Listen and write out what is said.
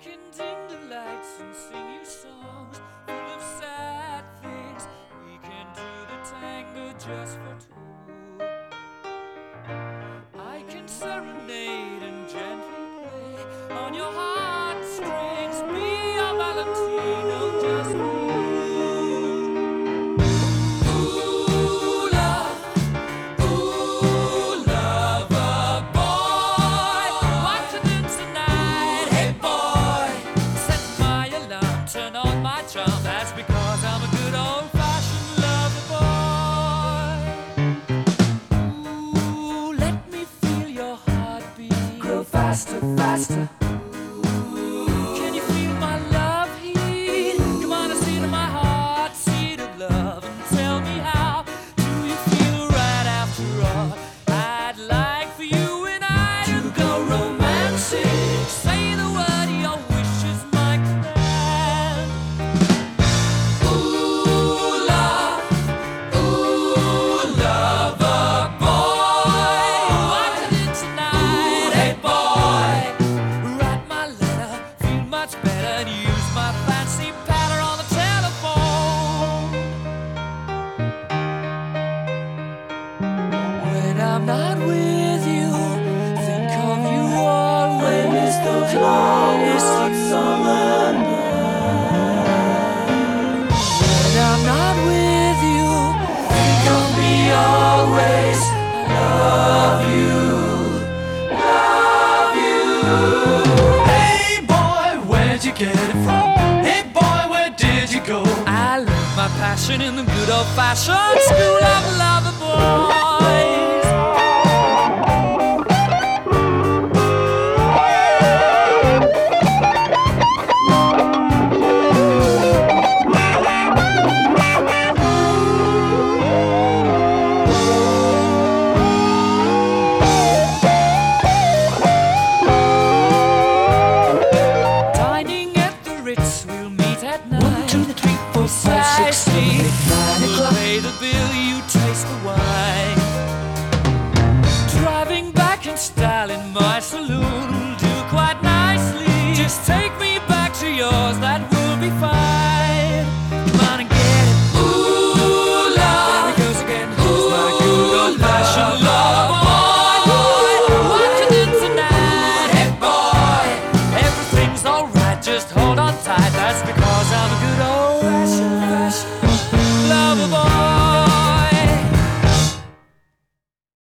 can dim the lights and sing you songs full of sad things. We can do the tango just for two. I can serenade and gently play on your heartstrings. Be your Valentino just for you. That's because I'm a good old-fashioned lover boy. Ooh, let me feel your heartbeat grow faster, faster. Ooh, can you feel my love heat? Come on, see to my heart, seed of love, and tell me how do you feel right after all? I'd like for you and I to go romantic. Say the word, your wish is my command. I'm not with you, think of you always, those longest summer nights. When I'm not with you, think of me always. Love you, love you. Hey boy, where'd you get it from? Hey boy, where did you go? I learned my passion in the good old-fashioned school of lover boys. We'll meet at 9. 1, 2, 3, 4, 5, 6, 7, 8, 9 o'clock. Pay the bill, you taste the wine. Driving back in style in my saloon.